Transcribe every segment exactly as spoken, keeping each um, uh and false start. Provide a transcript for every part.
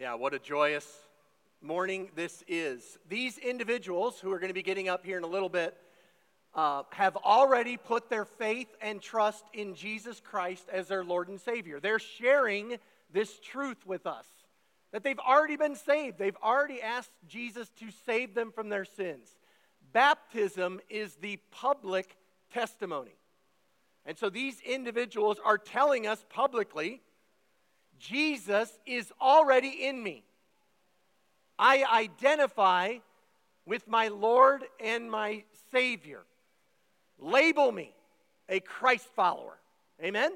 Yeah, what a joyous morning this is. These individuals who are going to be getting up here in a little bit uh, have already put their faith and trust in Jesus Christ as their Lord and Savior. They're sharing this truth with us, that they've already been saved. They've already asked Jesus to save them from their sins. Baptism is the public testimony. And so these individuals are telling us publicly, Jesus is already in me. I identify with my Lord and my Savior. Label me a Christ follower. Amen?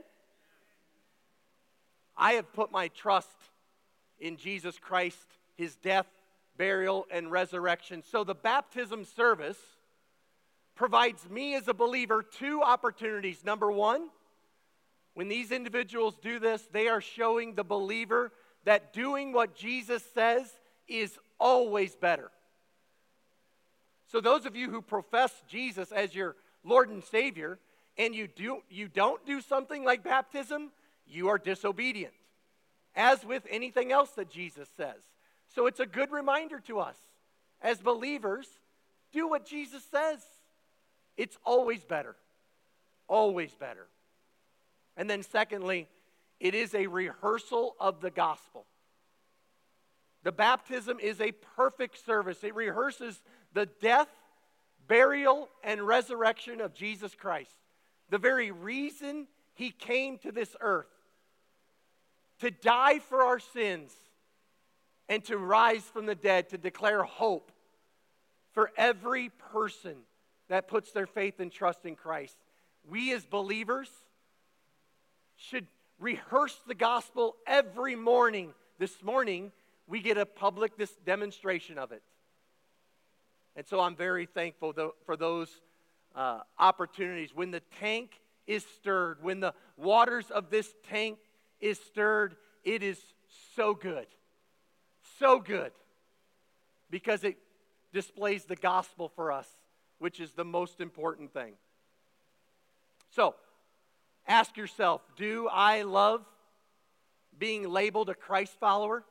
I have put my trust in Jesus Christ, his death, burial, and resurrection. So the baptism service provides me as a believer two opportunities. Number one, when these individuals do this, they are showing the believer that doing what Jesus says is always better. So those of you who profess Jesus as your Lord and Savior, and you do you don't do something like baptism, you are disobedient, as with anything else that Jesus says. So it's a good reminder to us, as believers, do what Jesus says. It's always better. Always better. And then secondly, it is a rehearsal of the gospel. The baptism is a perfect service. It rehearses the death, burial, and resurrection of Jesus Christ. The very reason he came to this earth, to die for our sins and to rise from the dead, to declare hope for every person that puts their faith and trust in Christ. We as believers should rehearse the gospel every morning. This morning, we get a public this demonstration of it. And so I'm very thankful for those uh, opportunities. When the tank is stirred, when the waters of this tank is stirred, it is so good. So good. Because it displays the gospel for us, which is the most important thing. So, ask yourself, do I love being labeled a Christ follower?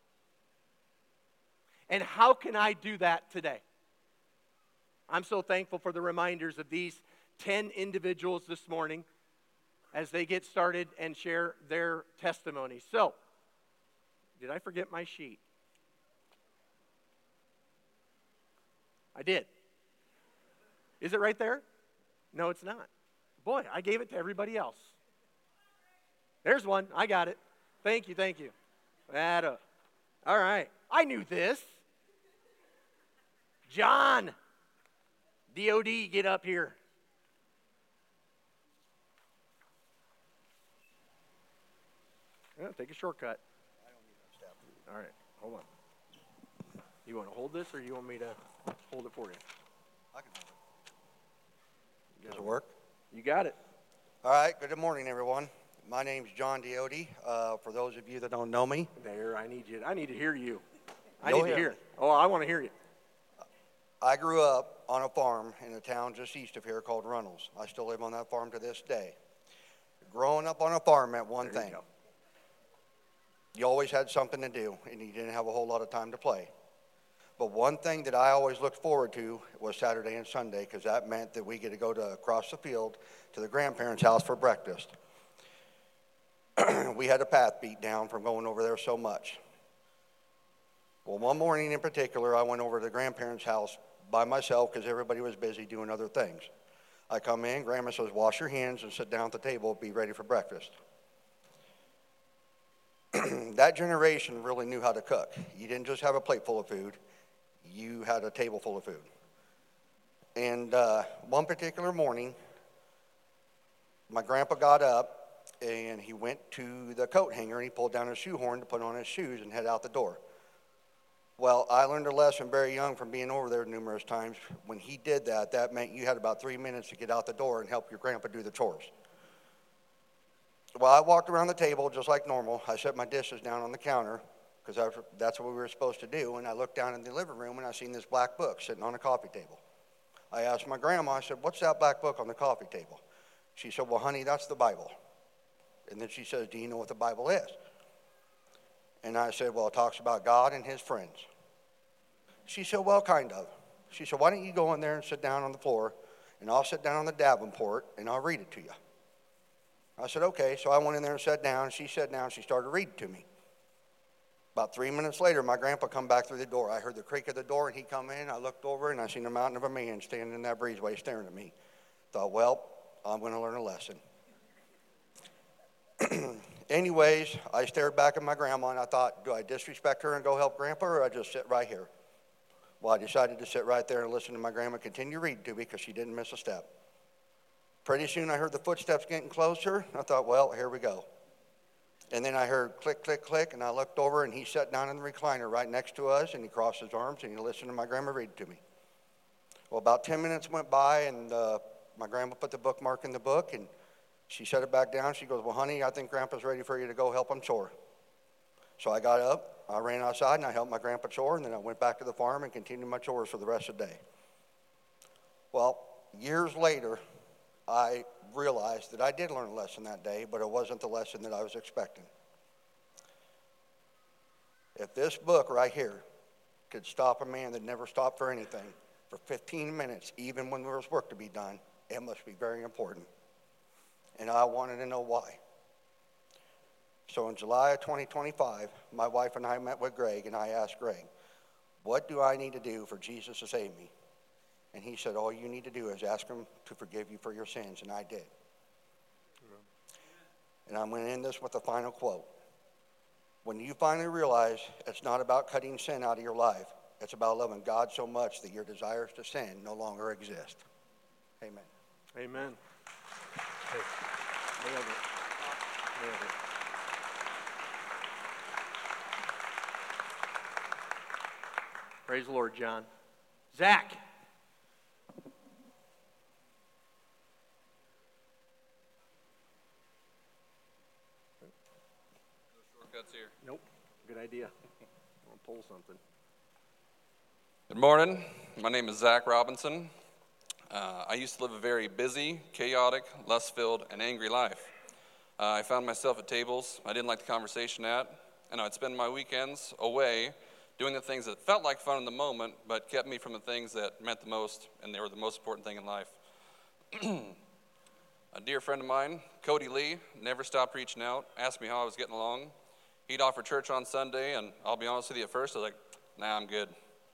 And how can I do that today? I'm so thankful for the reminders of these ten individuals this morning as they get started and share their testimony. So, did I forget my sheet? I did. Is it right there? No, it's not. Boy, I gave it to everybody else. There's one. I got it. Thank you, thank you. That up. All right. I knew this. John, D O D, get up here. Yeah, take a shortcut. I don't need that step. All right, hold on. You want to hold this, or you want me to hold it for you? I can hold it. Does it work? You got it. All right, good morning, everyone. My name's John Diode. Uh, for those of you that don't know me. There, I need you. I need to hear you. I You'll need to hear hear me. it. Oh, I want to hear you. I grew up on a farm in a town just east of here called Runnels. I still live on that farm to this day. Growing up on a farm meant one There thing. You, you always had something to do, and you didn't have a whole lot of time to play. But one thing that I always looked forward to was Saturday and Sunday, because that meant that we get to go to across the field to the grandparents' house for breakfast. We had a path beat down from going over there so much. Well, one morning in particular, I went over to the grandparents' house by myself because everybody was busy doing other things. I come in, Grandma says, wash your hands and sit down at the table, be ready for breakfast. That generation really knew how to cook. You didn't just have a plate full of food. You had a table full of food. And uh, one particular morning, my grandpa got up and he went to the coat hanger and he pulled down his shoehorn to put on his shoes and head out the door. Well, I learned a lesson very young from being over there numerous times. When he did that, that meant you had about three minutes to get out the door and help your grandpa do the chores. Well, I walked around the table just like normal. I set my dishes down on the counter because that's what we were supposed to do. And I looked down in the living room and I seen this black book sitting on a coffee table. I asked my grandma, I said, what's that black book on the coffee table? She said, well, honey, that's the Bible. And then she says, do you know what the Bible is? And I said, well, it talks about God and his friends. She said, well, kind of. She said, why don't you go in there and sit down on the floor, and I'll sit down on the Davenport, and I'll read it to you. I said, okay. So I went in there and sat down. She sat down. She started reading to me. About three minutes later, my grandpa come back through the door. I heard the creak of the door, and he come in. I looked over, and I seen a mountain of a man standing in that breezeway staring at me. Thought, well, I'm going to learn a lesson. Anyways, I stared back at my grandma, and I thought, do I disrespect her and go help Grandpa, or I just sit right here? Well, I decided to sit right there and listen to my grandma continue reading to me because she didn't miss a step. Pretty soon, I heard the footsteps getting closer. I thought, well, here we go. And then I heard click, click, click, and I looked over, and he sat down in the recliner right next to us, and he crossed his arms, and he listened to my grandma read to me. Well, about ten minutes went by, and uh, my grandma put the bookmark in the book, and she set it back down. She goes, well, honey, I think Grandpa's ready for you to go help him chore. So I got up, I ran outside, and I helped my grandpa chore, and then I went back to the farm and continued my chores for the rest of the day. Well, years later, I realized that I did learn a lesson that day, but it wasn't the lesson that I was expecting. If this book right here could stop a man that never stopped for anything for fifteen minutes, even when there was work to be done, it must be very important. And I wanted to know why. So in July of twenty twenty-five, my wife and I met with Greg, and I asked Greg, what do I need to do for Jesus to save me? And he said, all you need to do is ask him to forgive you for your sins, and I did. Amen. And I'm going to end this with a final quote. When you finally realize it's not about cutting sin out of your life, it's about loving God so much that your desires to sin no longer exist. Amen. Amen. Hey, nailed it. Nailed it. Praise the Lord, John. Zach. No shortcuts here. Nope. Good idea. I'll pull something. Good morning. My name is Zach Robinson. Uh, I used to live a very busy, chaotic, lust-filled, and angry life. Uh, I found myself at tables I didn't like the conversation at, and I'd spend my weekends away doing the things that felt like fun in the moment, but kept me from the things that meant the most, and they were the most important thing in life. A dear friend of mine, Cody Lee, never stopped reaching out, asked me how I was getting along. He'd offer church on Sunday, and I'll be honest with you, at first I was like, nah, I'm good.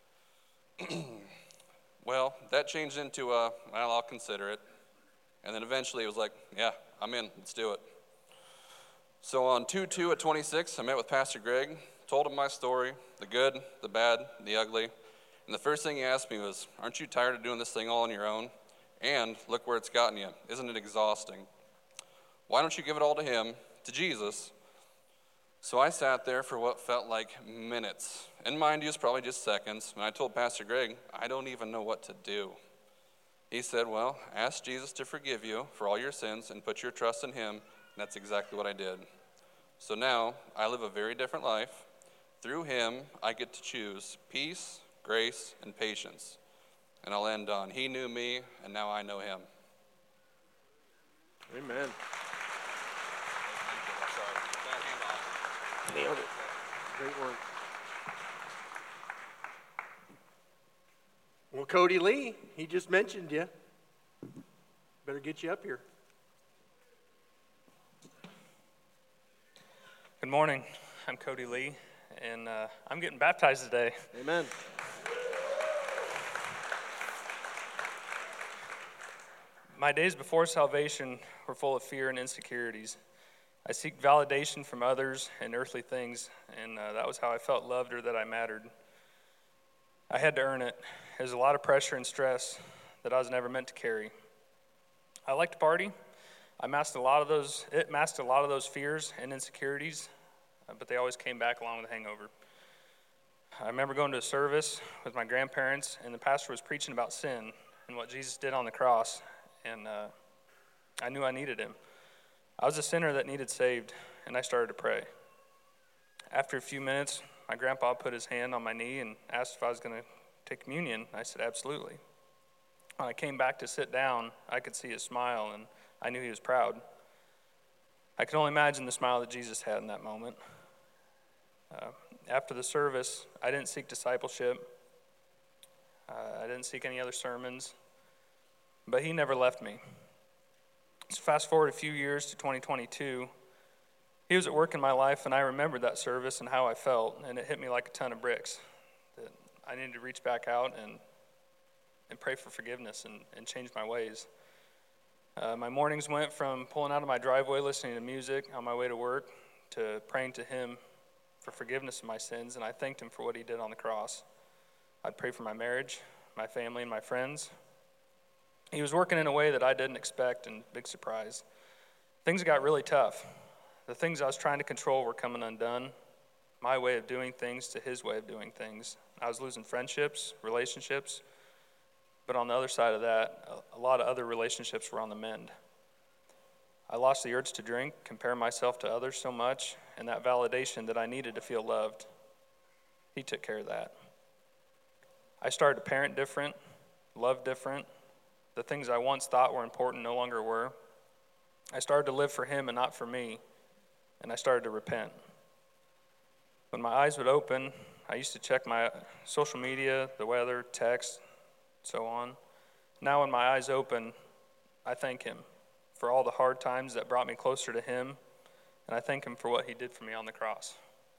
Well, that changed into, uh, well, I'll consider it. And then eventually it was like, yeah, I'm in, let's do it. So on two two at twenty-six, I met with Pastor Greg, told him my story, the good, the bad, the ugly. And the first thing he asked me was, aren't you tired of doing this thing all on your own? And look where it's gotten you. Isn't it exhausting? Why don't you give it all to him, to Jesus? So I sat there for what felt like minutes. And mind you, it's probably just seconds. And I told Pastor Greg, I don't even know what to do. He said, well, ask Jesus to forgive you for all your sins and put your trust in him. And that's exactly what I did. So now I live a very different life. Through him, I get to choose peace, grace, and patience. And I'll end on, he knew me, and now I know him. Amen. Nailed it. Great work. Well, Cody Lee, he just mentioned you. Better get you up here. Good morning. I'm Cody Lee, and uh, I'm getting baptized today. Amen. My days before salvation were full of fear and insecurities. I seek validation from others and earthly things, and uh, that was how I felt loved or that I mattered. I had to earn it. There's a lot of pressure and stress that I was never meant to carry. I liked to party. I masked a lot of those. It masked a lot of those fears and insecurities, uh, but they always came back along with a hangover. I remember going to a service with my grandparents, and the pastor was preaching about sin and what Jesus did on the cross, and uh, I knew I needed him. I was a sinner that needed saved, and I started to pray. After a few minutes, my grandpa put his hand on my knee and asked if I was going to take communion. I said, absolutely. When I came back to sit down, I could see his smile, and I knew he was proud. I could only imagine the smile that Jesus had in that moment. Uh, after the service, I didn't seek discipleship. Uh, I didn't seek any other sermons, but he never left me. So fast forward a few years to twenty twenty-two. He was at work in my life, and I remembered that service and how I felt, and it hit me like a ton of bricks. That I needed to reach back out and and pray for forgiveness and, and change my ways. Uh, my mornings went from pulling out of my driveway, listening to music on my way to work, to praying to him for forgiveness of my sins, and I thanked him for what he did on the cross. I'd pray for my marriage, my family, and my friends. He was working in a way that I didn't expect, and big surprise. Things got really tough. The things I was trying to control were coming undone. My way of doing things to his way of doing things. I was losing friendships, relationships, but on the other side of that, a lot of other relationships were on the mend. I lost the urge to drink, compare myself to others so much, and that validation that I needed to feel loved. He took care of that. I started to parent different, love different. The things I once thought were important no longer were. I started to live for him and not for me, and I started to repent. When my eyes would open, I used to check my social media, the weather, text, so on. Now when my eyes open, I thank him for all the hard times that brought me closer to him, and I thank him for what he did for me on the cross.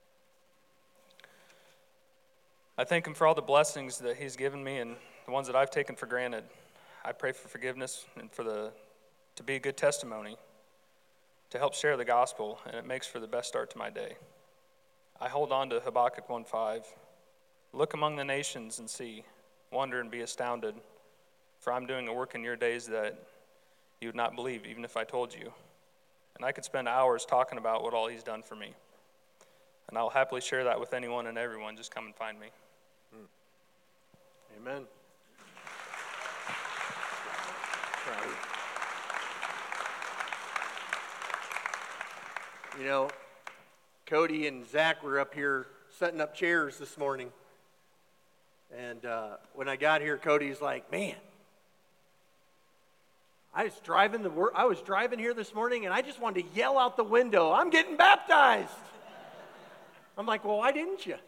I thank him for all the blessings that he's given me and the ones that I've taken for granted. I pray for forgiveness and for the to be a good testimony, to help share the gospel, and it makes for the best start to my day. I hold on to Habakkuk one five. Look among the nations and see, wonder and be astounded, for I'm doing a work in your days that you would not believe, even if I told you. And I could spend hours talking about what all he's done for me. And I'll happily share that with anyone and everyone. Just come and find me. Amen. You know, Cody and Zach were up here setting up chairs this morning. And uh, when I got here, Cody's like, man, I was driving the wor- I was driving here this morning, and I just wanted to yell out the window, I'm getting baptized. I'm like, well, why didn't you?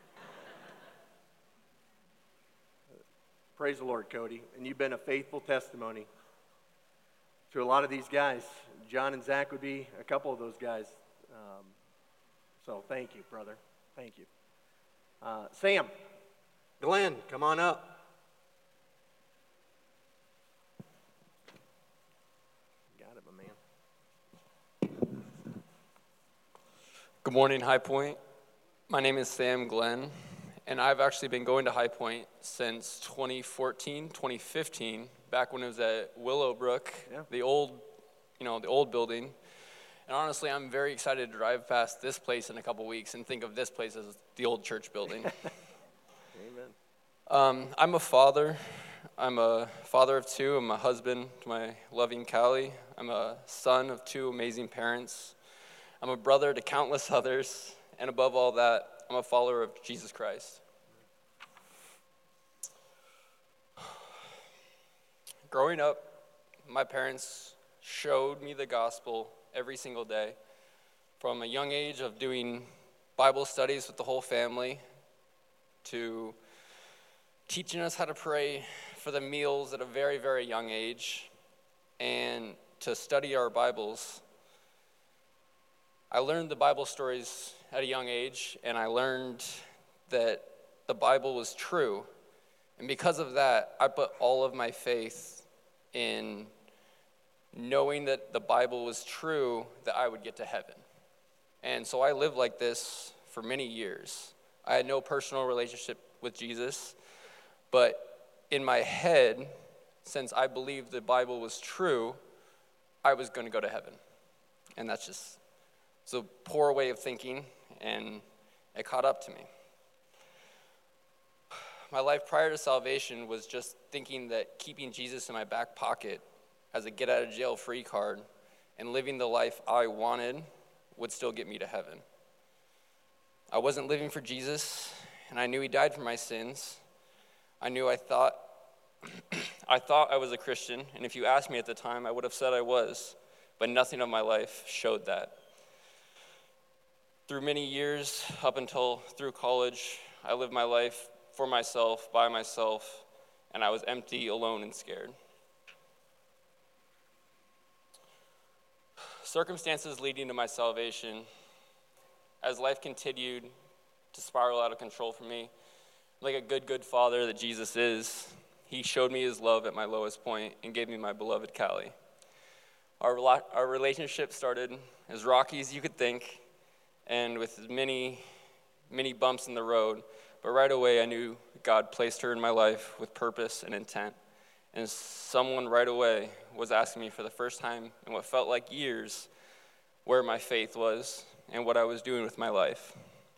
Praise the Lord, Cody. And you've been a faithful testimony to a lot of these guys. John and Zach would be a couple of those guys. Um, so thank you, brother. Thank you. Uh, Sam, Glenn, come on up. Got it, my man. Good morning, High Point. My name is Sam Glenn, and I've actually been going to High Point since twenty fourteen, twenty fifteen, back when it was at Willowbrook, Yeah. the old, you know, the old building. And honestly, I'm very excited to drive past this place in a couple weeks and think of this place as the old church building. Amen. Um, I'm a father. I'm a father of two. I'm a husband to my loving Callie. I'm a son of two amazing parents. I'm a brother to countless others. And above all that, I'm a follower of Jesus Christ. Growing up, my parents showed me the gospel every single day. From a young age of doing Bible studies with the whole family to teaching us how to pray for the meals at a very, very young age and to study our Bibles. I learned the Bible stories at a young age, and I learned that the Bible was true. And because of that, I put all of my faith in knowing that the Bible was true, that I would get to heaven. And so I lived like this for many years. I had no personal relationship with Jesus, but in my head, since I believed the Bible was true, I was going to go to heaven. And that's just it's a poor way of thinking, and it caught up to me. My life prior to salvation was just thinking that keeping Jesus in my back pocket as a get-out-of-jail-free card and living the life I wanted would still get me to heaven. I wasn't living for Jesus, and I knew he died for my sins. I knew I thought I thought I was a Christian, and if you asked me at the time, I would have said I was, but nothing of my life showed that. Through many years, up until through college, I lived my life for myself, by myself, and I was empty, alone, and scared. Circumstances leading to my salvation, as life continued to spiral out of control for me, like a good, good father that Jesus is, he showed me his love at my lowest point and gave me my beloved Callie. Our, our relationship started as rocky as you could think, and with many, many bumps in the road, but right away I knew God placed her in my life with purpose and intent. And someone right away was asking me for the first time in what felt like years where my faith was and what I was doing with my life.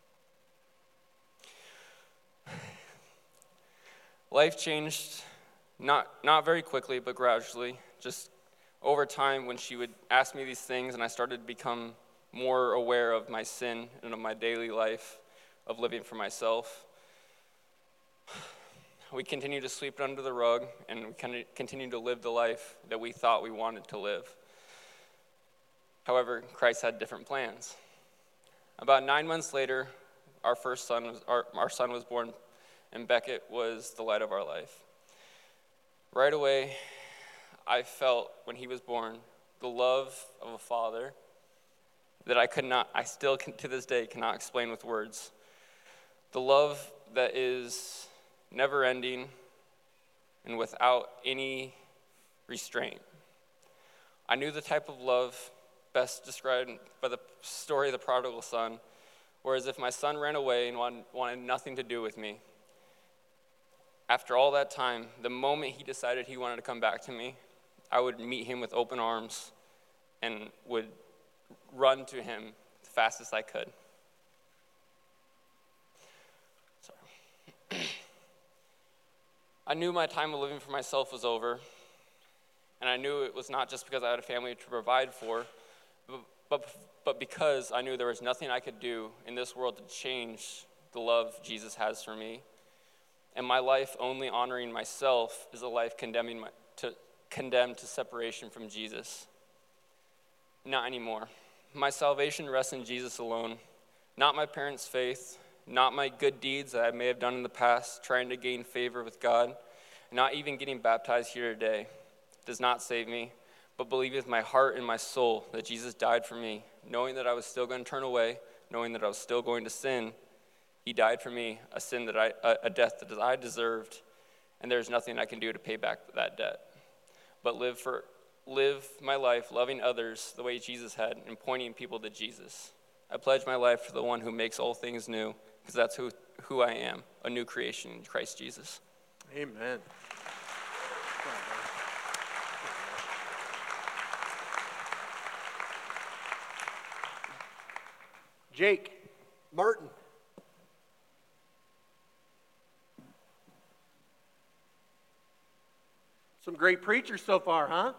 Life changed, not, not very quickly, but gradually, just over time when she would ask me these things and I started to become more aware of my sin and of my daily life of living for myself. We continued to sweep it under the rug, and we continued to live the life that we thought we wanted to live. However, Christ had different plans. About nine months later, our first son was, our, our son was born, and Beckett was the light of our life. Right away, I felt when he was born the love of a father that I could not, I still can, to this day cannot explain with words. The love that is never ending and without any restraint. I knew the type of love best described by the story of the prodigal son, whereas if my son ran away and wanted, wanted nothing to do with me, after all that time, the moment he decided he wanted to come back to me, I would meet him with open arms and would run to him as fast as I could. Sorry. I knew my time of living for myself was over, and I knew it was not just because I had a family to provide for, but, but, but because I knew there was nothing I could do in this world to change the love Jesus has for me. And my life only honoring myself is a life condemning my, to, condemned to separation from Jesus. Not anymore. My salvation rests in Jesus alone, not my parents' faith, not my good deeds that I may have done in the past, trying to gain favor with God, not even getting baptized here today does not save me, but believe with my heart and my soul that Jesus died for me, knowing that I was still going to turn away, knowing that I was still going to sin. He died for me, a sin that I, a death that I deserved, and there's nothing I can do to pay back that debt. But live for, live my life loving others the way Jesus had and pointing people to Jesus. I pledge my life to the one who makes all things new, because that's who, who I am, a new creation in Christ Jesus. Amen. Jake Martin. Some great preachers so far, huh?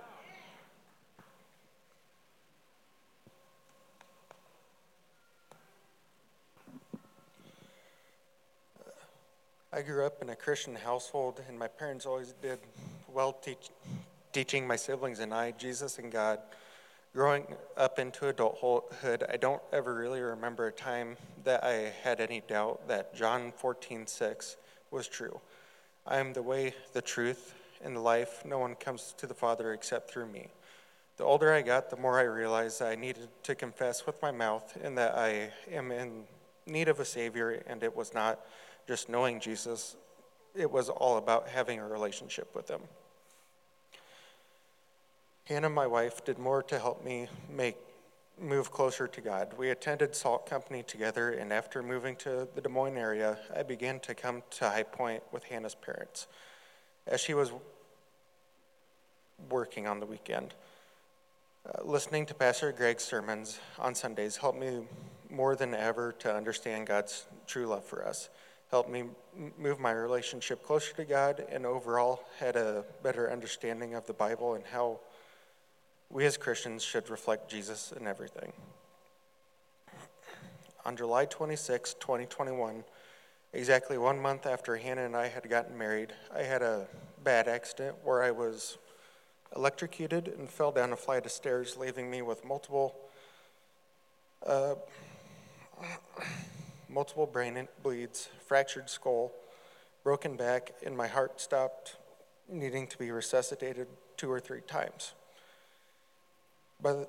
I grew up in a Christian household, and my parents always did well teach, teaching my siblings and I Jesus and God. Growing up into adulthood, I don't ever really remember a time that I had any doubt that John fourteen six was true. I am the way, the truth, and the life. No one comes to the Father except through me. The older I got, the more I realized that I needed to confess with my mouth and that I am in need of a Savior, and it was not just knowing Jesus. It was all about having a relationship with him. Hannah, my wife, did more to help me make move closer to God. We attended Salt Company together, and after moving to the Des Moines area, I began to come to High Point with Hannah's parents, as she was working on the weekend. Uh, listening to Pastor Greg's sermons on Sundays helped me more than ever to understand God's true love for us, helped me move my relationship closer to God, and overall had a better understanding of the Bible and how we as Christians should reflect Jesus in everything. On July twenty-sixth, twenty twenty-one, exactly one month after Hannah and I had gotten married, I had a bad accident where I was electrocuted and fell down a flight of stairs, leaving me with multiple uh, multiple brain bleeds, fractured skull, broken back, and my heart stopped needing to be resuscitated two or three times. By the,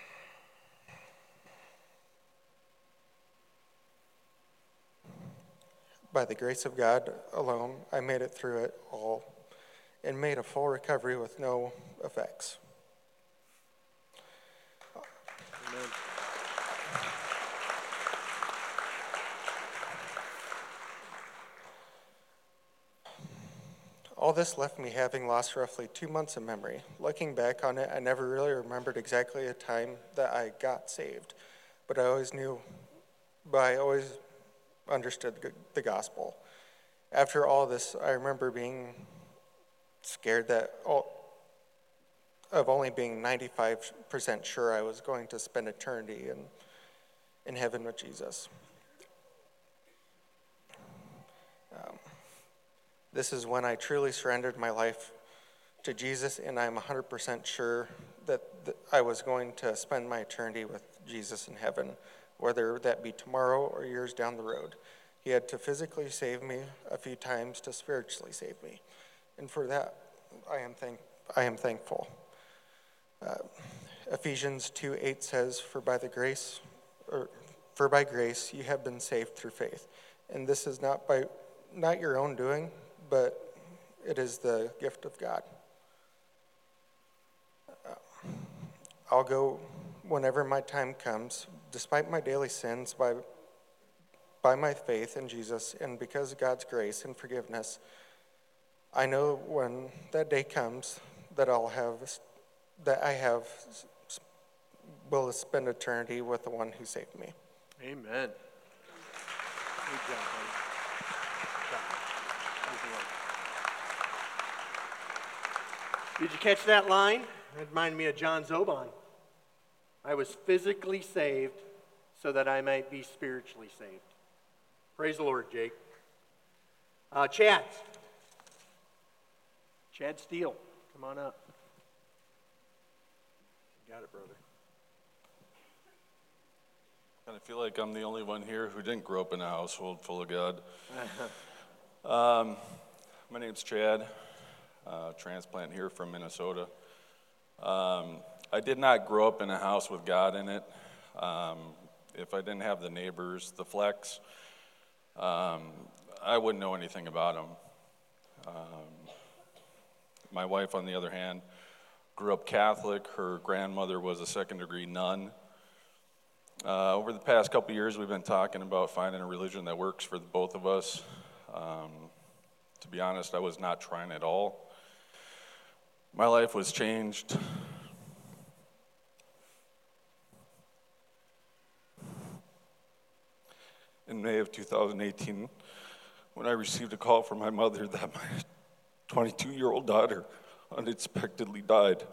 by the grace of God alone, I made it through it all and made a full recovery with no effects. Amen. All this left me having lost roughly two months of memory. Looking back on it, I never really remembered exactly a time that I got saved, but I always knew, but I always understood the gospel. After all this, I remember being scared that all, of only being ninety-five percent sure I was going to spend eternity in, in heaven with Jesus. Um, This is when I truly surrendered my life to Jesus, and I'm one hundred percent sure that th- I was going to spend my eternity with Jesus in heaven, whether that be tomorrow or years down the road. He had to physically save me a few times to spiritually save me, and for that, I am thank I am thankful. Uh, Ephesians two eight says, "For by the grace, or for by grace you have been saved through faith, and this is not by not your own doing, but it is the gift of God." Uh, I'll go whenever my time comes, despite my daily sins, by by my faith in Jesus, and because of God's grace and forgiveness. I know when that day comes that I'll have that I have will spend eternity with the one who saved me. Amen. Good job, buddy. Good job, man. Praise the Lord. Did you catch that line? It reminded me of John Zoban. I was physically saved so that I might be spiritually saved. Praise the Lord, Jake. Uh, Chad. Chad Steele, come on up. You got it, brother. Kind of feel like I'm the only one here who didn't grow up in a household full of God. um, my name's Chad, uh, transplant here from Minnesota. Um, I did not grow up in a house with God in it. Um, if I didn't have the neighbors, the Flecks, um, I wouldn't know anything about them. Um, my wife, on the other hand, grew up Catholic. Her grandmother was a second-degree nun. Uh, over the past couple years, we've been talking about finding a religion that works for the both of us. Um, to be honest, I was not trying at all. My life was changed. In May of two thousand eighteen, when I received a call from my mother that my twenty-two-year-old daughter unexpectedly died.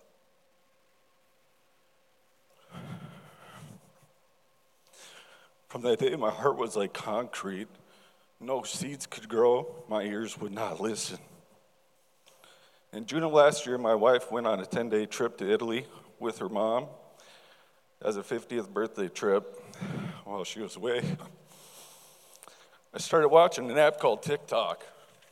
From that day, my heart was like concrete. No seeds could grow. My ears would not listen. In June of last year, my wife went on a ten-day trip to Italy with her mom as a fiftieth birthday trip. While she was away, I started watching an app called TikTok.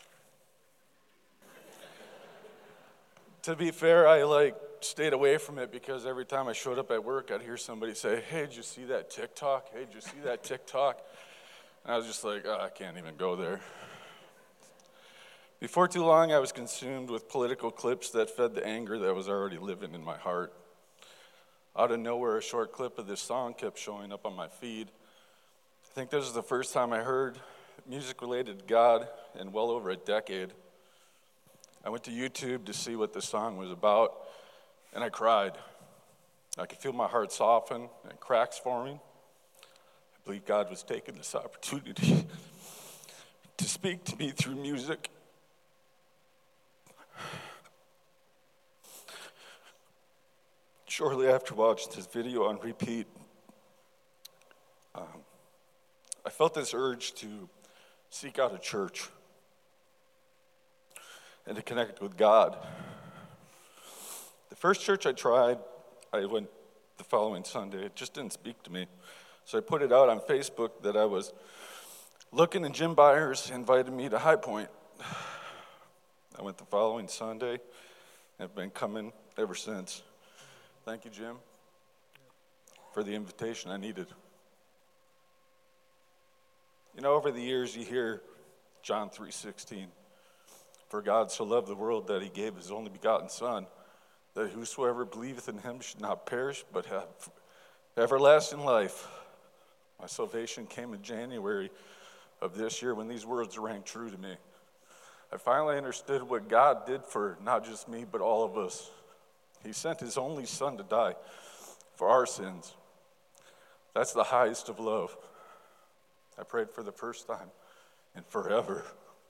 To be fair, I like stayed away from it because every time I showed up at work, I'd hear somebody say, "Hey, did you see that TikTok? Hey, did you see that TikTok?" And I was just like, oh, I can't even go there. Before too long, I was consumed with political clips that fed the anger that was already living in my heart. Out of nowhere, a short clip of this song kept showing up on my feed. I think this was the first time I heard music related to God in well over a decade. I went to YouTube to see what the song was about, and I cried. I could feel my heart soften and cracks forming. I believe God was taking this opportunity to speak to me through music. Shortly after watching this video on repeat, um, I felt this urge to seek out a church and to connect with God. The first church I tried, I went the following Sunday. It just didn't speak to me. So I put it out on Facebook that I was looking, and Jim Byers invited me to High Point. I went the following Sunday, and have been coming ever since. Thank you, Jim, for the invitation I needed. You know, over the years you hear John three sixteen, for God so loved the world that he gave his only begotten Son, that whosoever believeth in him should not perish, but have everlasting life. My salvation came in January of this year when these words rang true to me. I finally understood what God did for not just me, but all of us. He sent his only Son to die for our sins. That's the highest of love. I prayed for the first time and forever.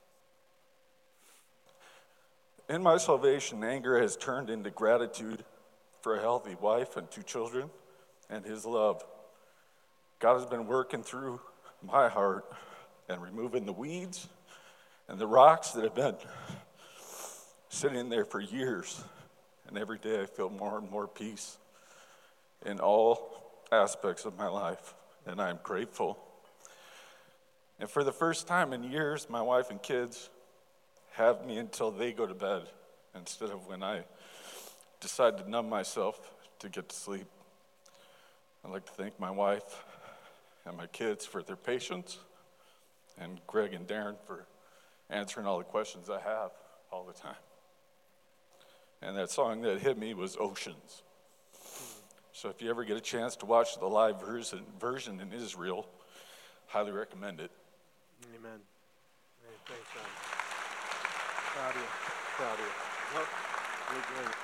In my salvation, anger has turned into gratitude for a healthy wife and two children and his love. God has been working through my heart and removing the weeds and the rocks that have been sitting there for years. And every day I feel more and more peace in all aspects of my life, and I'm grateful. And for the first time in years, my wife and kids have me until they go to bed instead of when I decide to numb myself to get to sleep. I'd like to thank my wife and my kids for their patience, and Greg and Darren for answering all the questions I have all the time. And that song that hit me was Oceans. So if you ever get a chance to watch the live version, version in Israel, highly recommend it. Amen. Hey, thanks, John. Proud of you. Proud of you. Well, really great.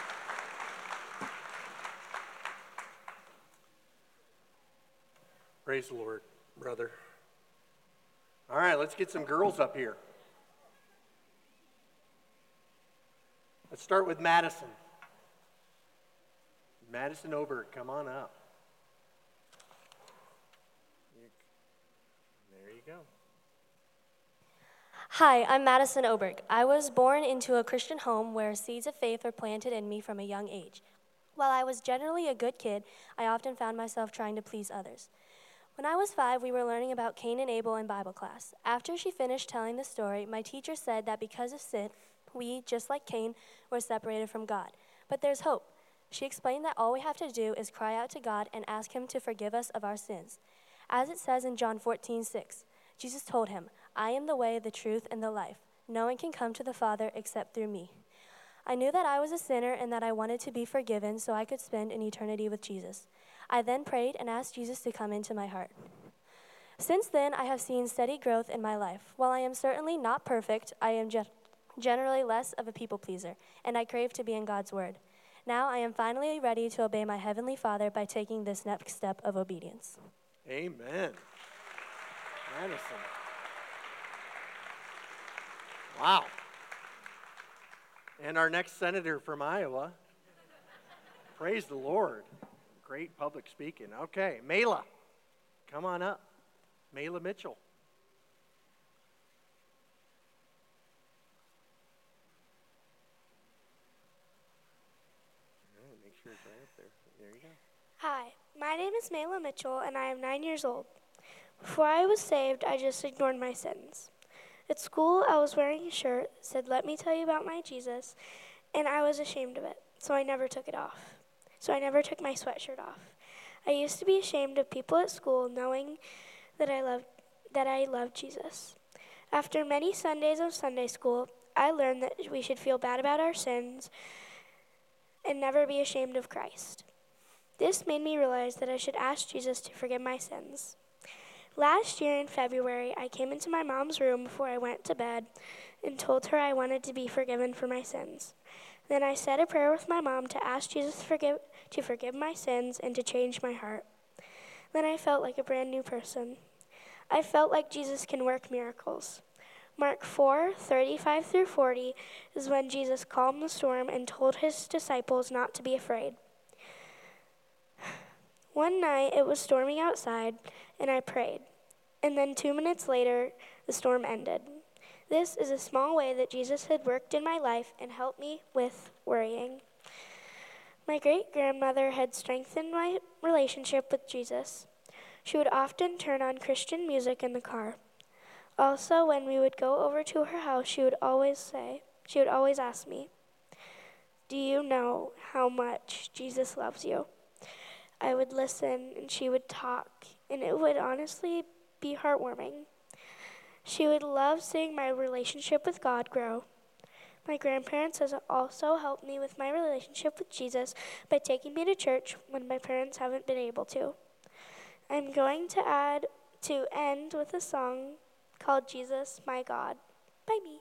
Praise the Lord, brother. All right, let's get some girls up here. Let's start with Madison. Madison Oberg, come on up. There you go. Hi, I'm Madison Oberg. I was born into a Christian home where seeds of faith were planted in me from a young age. While I was generally a good kid, I often found myself trying to please others. When I was five, we were learning about Cain and Abel in Bible class. After she finished telling the story, my teacher said that because of sin, we, just like Cain, were separated from God. But there's hope. She explained that all we have to do is cry out to God and ask him to forgive us of our sins. As it says in John fourteen six, Jesus told him, I am the way, the truth, and the life. No one can come to the Father except through me. I knew that I was a sinner and that I wanted to be forgiven so I could spend an eternity with Jesus. I then prayed and asked Jesus to come into my heart. Since then, I have seen steady growth in my life. While I am certainly not perfect, I am ge- generally less of a people pleaser, and I crave to be in God's word. Now I am finally ready to obey my Heavenly Father by taking this next step of obedience. Amen. Madison. Wow. And our next senator from Iowa. Praise the Lord. Great public speaking. Okay, Mela, come on up. Mela Mitchell. All right, make sure it's right up there. There you go. Hi, my name is Mela Mitchell, and I am nine years old. Before I was saved, I just ignored my sins. At school, I was wearing a shirt that said, "Let me tell you about my Jesus," and I was ashamed of it, so I never took it off. So I never took my sweatshirt off. I used to be ashamed of people at school knowing that I loved that I loved Jesus. After many Sundays of Sunday school, I learned that we should feel bad about our sins and never be ashamed of Christ. This made me realize that I should ask Jesus to forgive my sins. Last year in February, I came into my mom's room before I went to bed and told her I wanted to be forgiven for my sins. Then I said a prayer with my mom to ask Jesus to forgive, to forgive my sins and to change my heart. Then I felt like a brand new person. I felt like Jesus can work miracles. Mark four, thirty-five through forty is when Jesus calmed the storm and told his disciples not to be afraid. One night it was storming outside and I prayed. And then two minutes later, the storm ended. This is a small way that Jesus had worked in my life and helped me with worrying. My great-grandmother had strengthened my relationship with Jesus. She would often turn on Christian music in the car. Also, when we would go over to her house, she would always say, she would always ask me, "Do you know how much Jesus loves you?" I would listen and she would talk, and it would honestly be heartwarming. She would love seeing my relationship with God grow. My grandparents has also helped me with my relationship with Jesus by taking me to church when my parents haven't been able to. I'm going to add to end with a song called Jesus, My God, by me.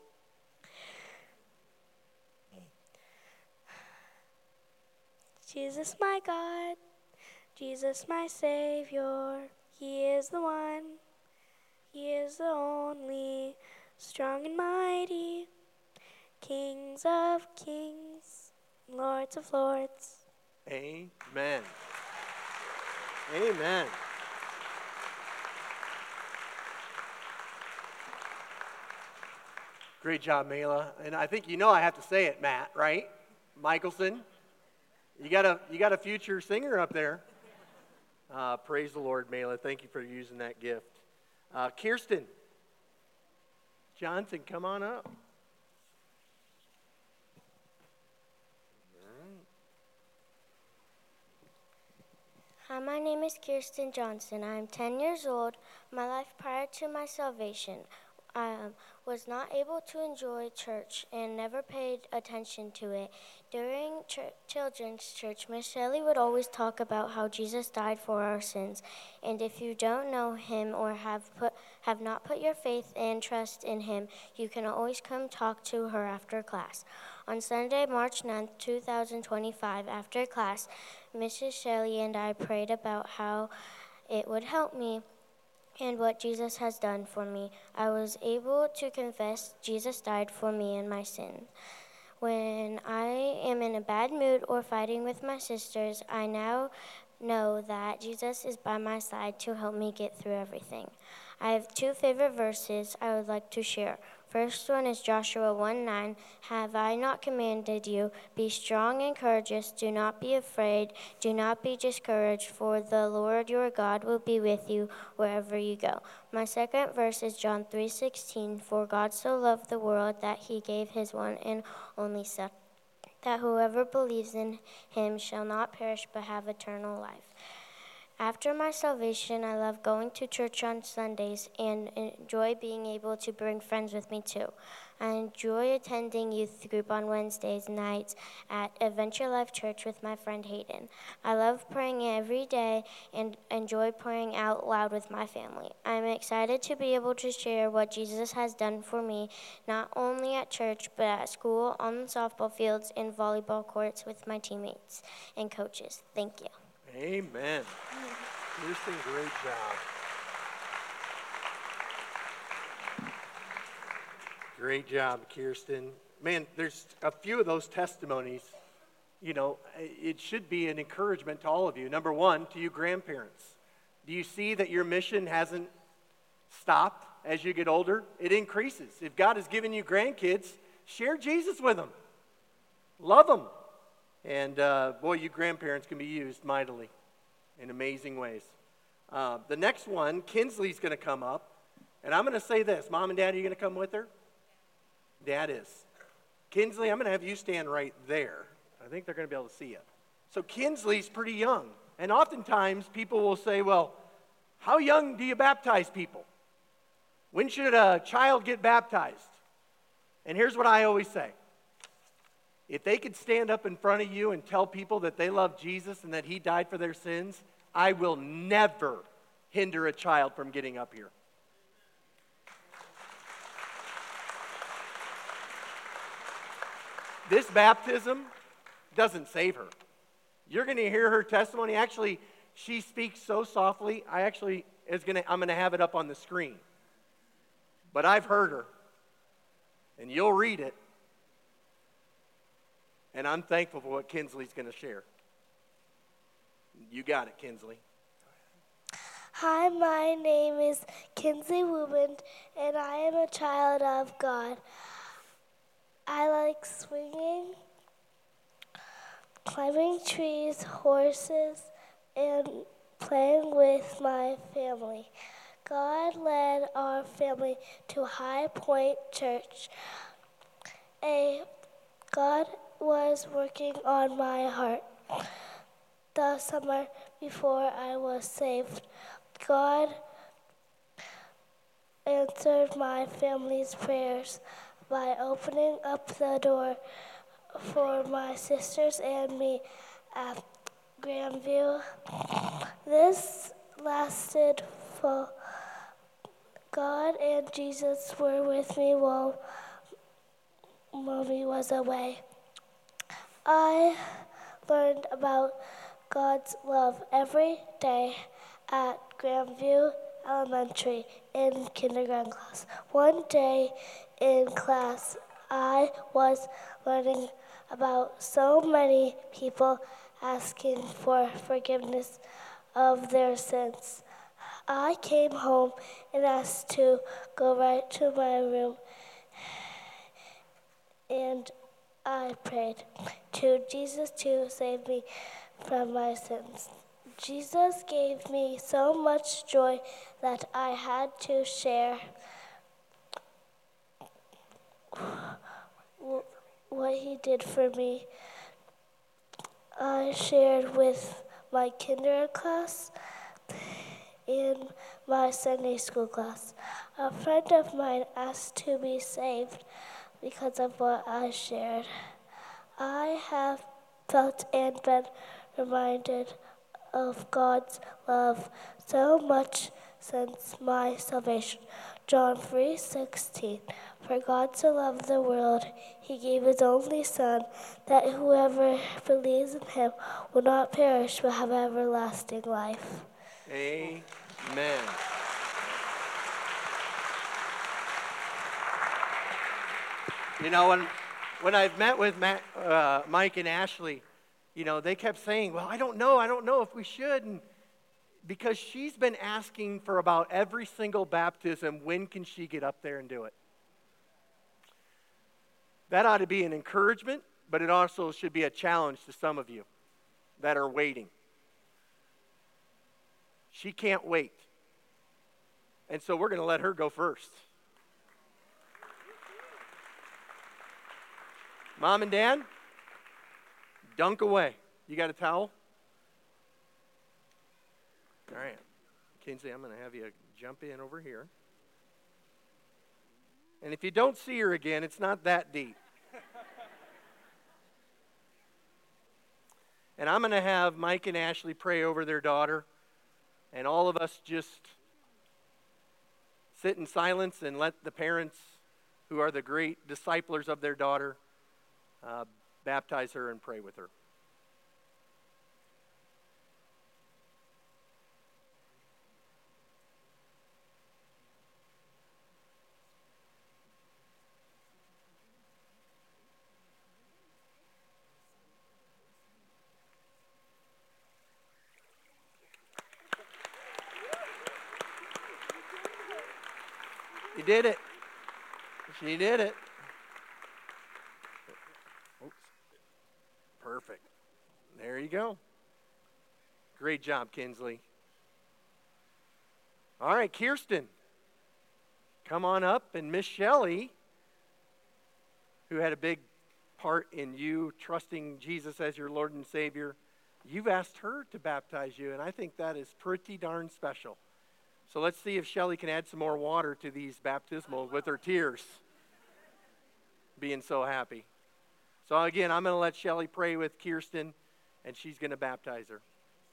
Jesus, my God, Jesus, my Savior, He is the one, He is the only, strong and mighty, Kings of kings, Lords of lords. Amen. Amen. Great job, Mela. And I think you know I have to say it, Matt, right? Michelson. You got a you got a future singer up there. Uh, praise the Lord, Mela. Thank you for using that gift. Uh, Kirsten Johnson, come on up. Hi, my name is Kirsten Johnson. I am ten years old. My life prior to my salvation, I um, was not able to enjoy church and never paid attention to it. During ch- children's church, Miss Shelley would always talk about how Jesus died for our sins. And if you don't know him or have put have not put your faith and trust in him, you can always come talk to her after class. On Sunday, March ninth, two thousand twenty-five, after class, Missus Shelley and I prayed about how it would help me and what Jesus has done for me. I was able to confess Jesus died for me and my sin. When I am in a bad mood or fighting with my sisters, I now know that Jesus is by my side to help me get through everything. I have two favorite verses I would like to share. First one is Joshua one nine. Have I not commanded you? Be strong and courageous. Do not be afraid. Do not be discouraged, for the Lord your God will be with you wherever you go. My second verse is John three sixteen. For God so loved the world that he gave his one and only Son, that whoever believes in him shall not perish but have eternal life. After my salvation, I love going to church on Sundays and enjoy being able to bring friends with me too. I enjoy attending youth group on Wednesdays nights at Adventure Life Church with my friend Hayden. I love praying every day and enjoy praying out loud with my family. I'm excited to be able to share what Jesus has done for me, not only at church, but at school, on the softball fields, and volleyball courts with my teammates and coaches. Thank you. Amen. Kirsten, great job. Great job, Kirsten. Man, there's a few of those testimonies. You know, it should be an encouragement to all of you. Number one, to you grandparents. Do you see that your mission hasn't stopped as you get older? It increases. If God has given you grandkids, share Jesus with them. Love them. And uh, boy, you grandparents can be used mightily in amazing ways. Uh, the next one, Kinsley's going to come up. And I'm going to say this. Mom and Dad, are you going to come with her? Dad is. Kinsley, I'm going to have you stand right there. I think they're going to be able to see you. So Kinsley's pretty young. And oftentimes people will say, well, how young do you baptize people? When should a child get baptized? And here's what I always say. If they could stand up in front of you and tell people that they love Jesus and that he died for their sins, I will never hinder a child from getting up here. This baptism doesn't save her. You're going to hear her testimony. Actually, she speaks so softly, I actually is going to I'm going to have it up on the screen. But I've heard her, and you'll read it. And I'm thankful for what Kinsley's going to share. You got it, Kinsley. Hi, my name is Kinsley Wooband, and I am a child of God. I like swinging, climbing trees, horses, and playing with my family. God led our family to High Point Church. A God was working on my heart. The summer before I was saved, God answered my family's prayers by opening up the door for my sisters and me at Grandview. This lasted for God and Jesus were with me while Mommy was away. I learned about God's love every day at Grandview Elementary in kindergarten class. One day in class, I was learning about so many people asking for forgiveness of their sins. I came home and asked to go right to my room, and I prayed to Jesus to save me from my sins. Jesus gave me so much joy that I had to share what he did for me. I shared with my kindergarten class and my Sunday school class. A friend of mine asked to be saved because of what I shared. I have felt and been reminded of God's love so much since my salvation. John three sixteen. For God so loved the world, he gave his only Son, that whoever believes in him will not perish but have everlasting life. Amen. You know, when, when I've met with Matt, uh, Mike and Ashley, you know, they kept saying, well, I don't know, I don't know if we should. And because she's been asking for about every single baptism, when can she get up there and do it? That ought to be an encouragement, but it also should be a challenge to some of you that are waiting. She can't wait. And so we're going to let her go first. Mom and Dad, dunk away. You got a towel? All right. Kinsey, I'm going to have you jump in over here. And if you don't see her again, it's not that deep. And I'm going to have Mike and Ashley pray over their daughter. And all of us just sit in silence and let the parents, who are the great disciplers of their daughter, uh, baptize her and pray with her. You did it. She did it. Oops. Perfect. There you go. Great job, Kinsley. All right, Kirsten, come on up. And Miss Shelley, who had a big part in you trusting Jesus as your Lord and Savior, you've asked her to baptize you, and I think that is pretty darn special. So let's see if Shelley can add some more water to these baptismals with her tears, being so happy. So again, I'm going to let Shelley pray with Kirsten, and she's going to baptize her.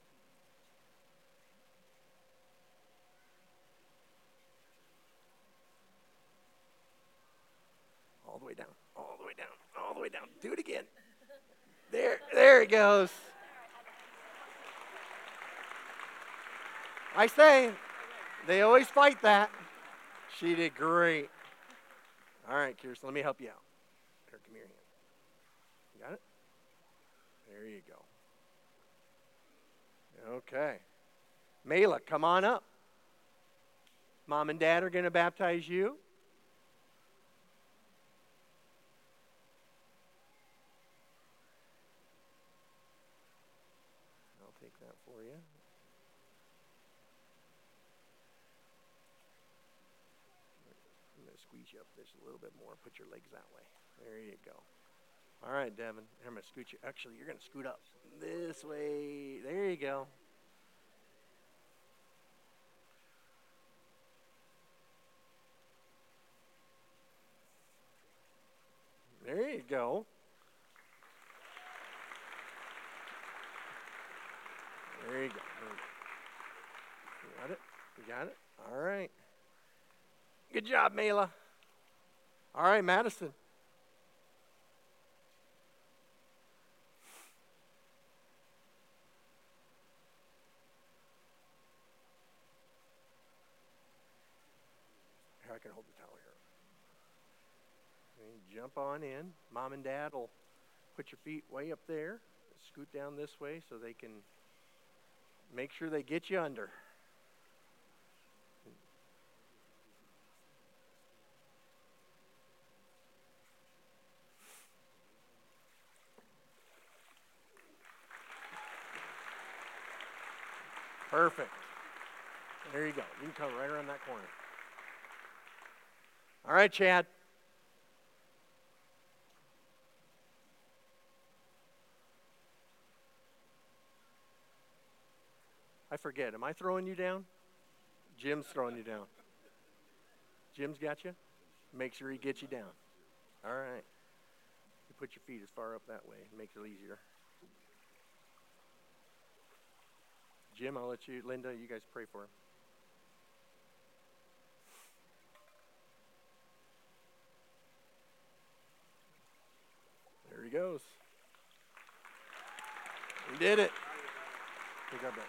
All the way down, all the way down, all the way down. Do it again. There, there it goes. I say, they always fight that. She did great. All right, Kirsten, let me help you out. Here, come here. You got it? There you go. Okay. Mela, come on up. Mom and Dad are going to baptize you. I'll take that for you. to squeeze you up just a little bit more. Put your legs that way. There you go. All right, Devin. I'm going to scoot you. Actually, you're going to scoot up this way. There you go. There you go. There you go. You got it? You got it? All right. Good job, Mela. All right, Madison. Here, I can hold the towel here. And jump on in. Mom and Dad will put your feet way up there. Scoot down this way so they can make sure they get you under. Perfect. There you go. You can come right around that corner. All right, Chad. I forget. Am I throwing you down? Jim's throwing you down. Jim's got you? Make sure he gets you down. All right. You put your feet as far up that way. It makes it easier. Jim, I'll let you, Linda, you guys pray for him. There he goes. He did it. Pick up that.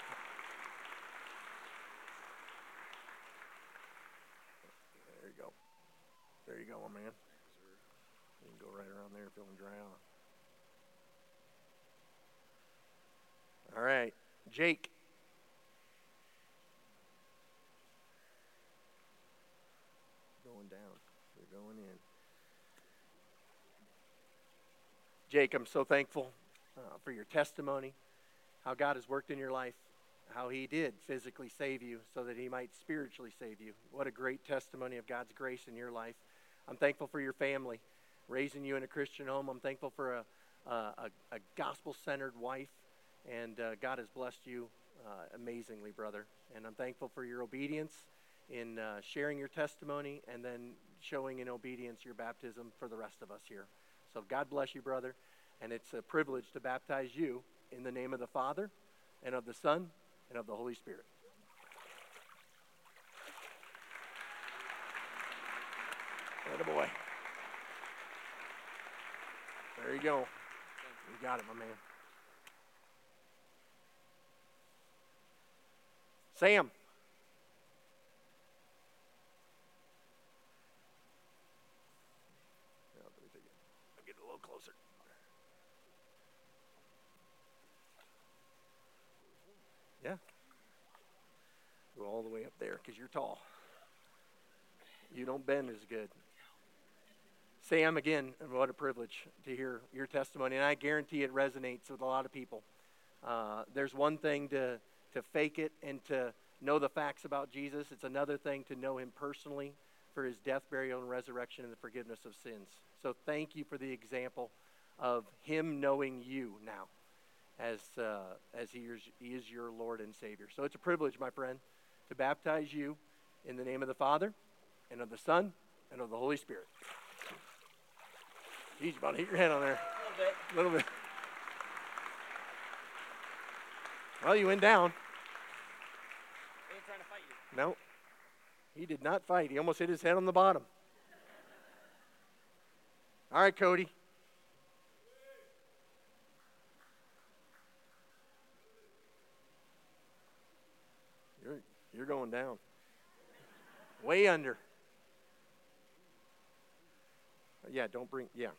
There you go. There you go, my man. You can go right around there, feeling dry off. All right, Jake. Going down. You're going in. Jake, I'm so thankful uh, for your testimony, how God has worked in your life, how he did physically save you so that he might spiritually save you. What a great testimony of God's grace in your life. I'm thankful for your family, raising you in a Christian home. I'm thankful for a, a, a gospel-centered wife, and uh, God has blessed you uh, amazingly, brother. And I'm thankful for your obedience in uh, sharing your testimony and then showing in obedience your baptism for the rest of us here. So God bless you, brother, and it's a privilege to baptize you in the name of the Father and of the Son and of the Holy Spirit. Attaboy. There you go. You got it, my man. Sam. Get a little closer. Yeah. Go all the way up there because you're tall. You don't bend as good. Sam, again, what a privilege to hear your testimony, and I guarantee it resonates with a lot of people. Uh, there's one thing to, to fake it and to know the facts about Jesus. It's another thing to know him personally for his death, burial, and resurrection and the forgiveness of sins. So thank you for the example of him knowing you now as uh, as he is, he is your Lord and Savior. So it's a privilege, my friend, to baptize you in the name of the Father and of the Son and of the Holy Spirit. Geez, about to hit your head on there. A little bit. A little bit. Well, you went down. He ain't trying to fight you. No. He did not fight. He almost hit his head on the bottom. All right, Cody. You're, you're going down. Way under. Yeah, don't bring, yeah.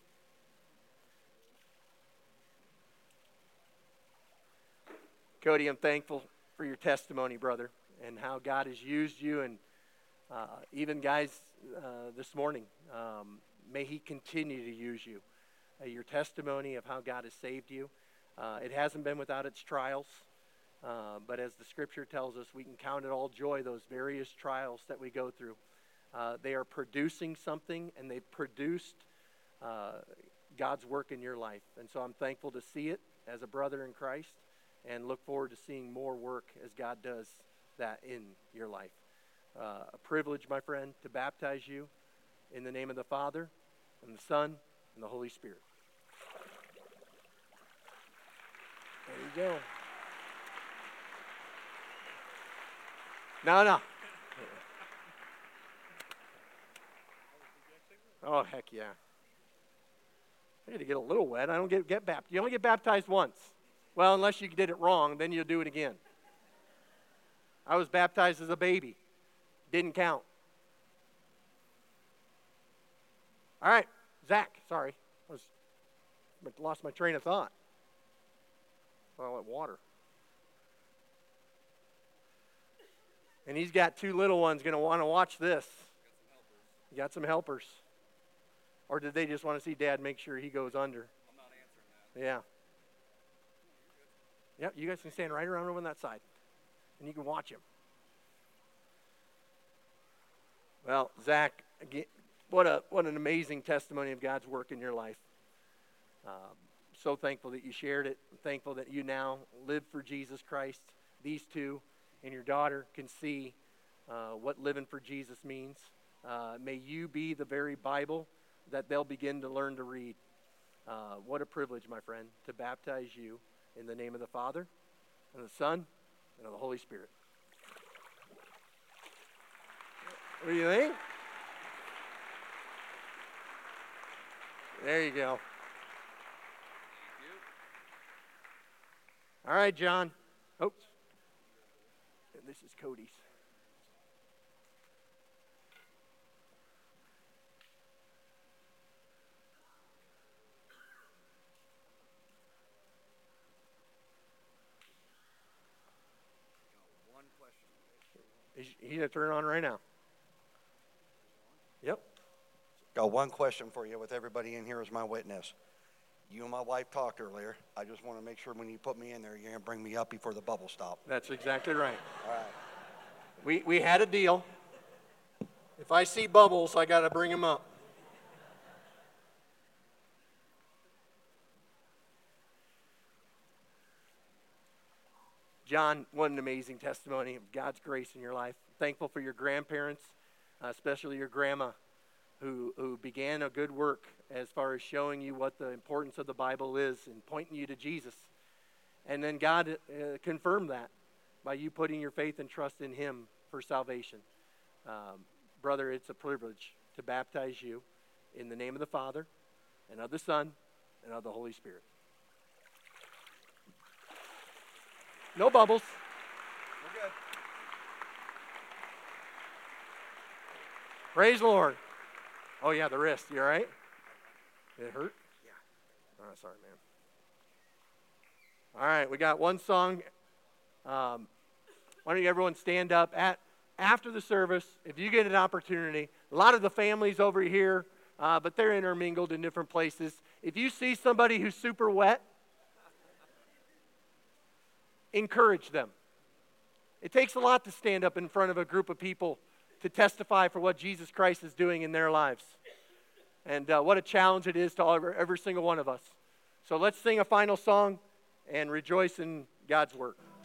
Cody, I'm thankful for your testimony, brother, and how God has used you, and uh, even guys uh, this morning, um, may he continue to use you. Uh, your testimony of how God has saved you, uh, it hasn't been without its trials, uh, but as the scripture tells us, we can count it all joy, those various trials that we go through. Uh, they are producing something, and they've produced uh, God's work in your life. And so I'm thankful to see it as a brother in Christ, and look forward to seeing more work as God does that in your life. Uh, a privilege, my friend, to baptize you in the name of the Father, and the Son, and the Holy Spirit. There you go. No, no. Oh, heck yeah. I got to get a little wet. I don't get, get baptized. You only get baptized once. Well, unless you did it wrong, then you'll do it again. I was baptized as a baby. Didn't count. All right, Zach, sorry. I was lost my train of thought. Well, I went water. And he's got two little ones going to want to watch this. You got some helpers. Or did they just want to see Dad make sure he goes under? I'm not answering that. Yeah. Yep, you guys can stand right around over on that side. And you can watch him. Well, Zach, again, what a what an amazing testimony of God's work in your life. Um, so thankful that you shared it. I'm thankful that you now live for Jesus Christ. These two and your daughter can see uh, what living for Jesus means. Uh, may you be the very Bible that they'll begin to learn to read. Uh, what a privilege, my friend, to baptize you in the name of the Father, and the Son, and of the Holy Spirit. What do you think? There you go. All right, John. Oh, and this is Cody's. He's going to turn it on right now. Yep. Got one question for you with everybody in here as my witness. You and my wife talked earlier. I just want to make sure when you put me in there, you're going to bring me up before the bubbles stop. That's exactly right. All right. We, we had a deal. If I see bubbles, I got to bring them up. John, what an amazing testimony of God's grace in your life. Thankful for your grandparents, uh, especially your grandma, who, who began a good work as far as showing you what the importance of the Bible is and pointing you to Jesus. And then God uh, confirmed that by you putting your faith and trust in Him for salvation. Um, brother, it's a privilege to baptize you in the name of the Father, and of the Son, and of the Holy Spirit. No bubbles. We're good. Praise the Lord. Oh, yeah, the wrist. You all right? Did it hurt? Yeah. Oh, sorry, man. All right, we got one song. Um, why don't you everyone stand up at after the service, if you get an opportunity. A lot of the families over here, uh, but they're intermingled in different places. If you see somebody who's super wet, encourage them. It takes a lot to stand up in front of a group of people to testify for what Jesus Christ is doing in their lives. And uh, what a challenge it is to all, every, every single one of us. So let's sing a final song and rejoice in God's work.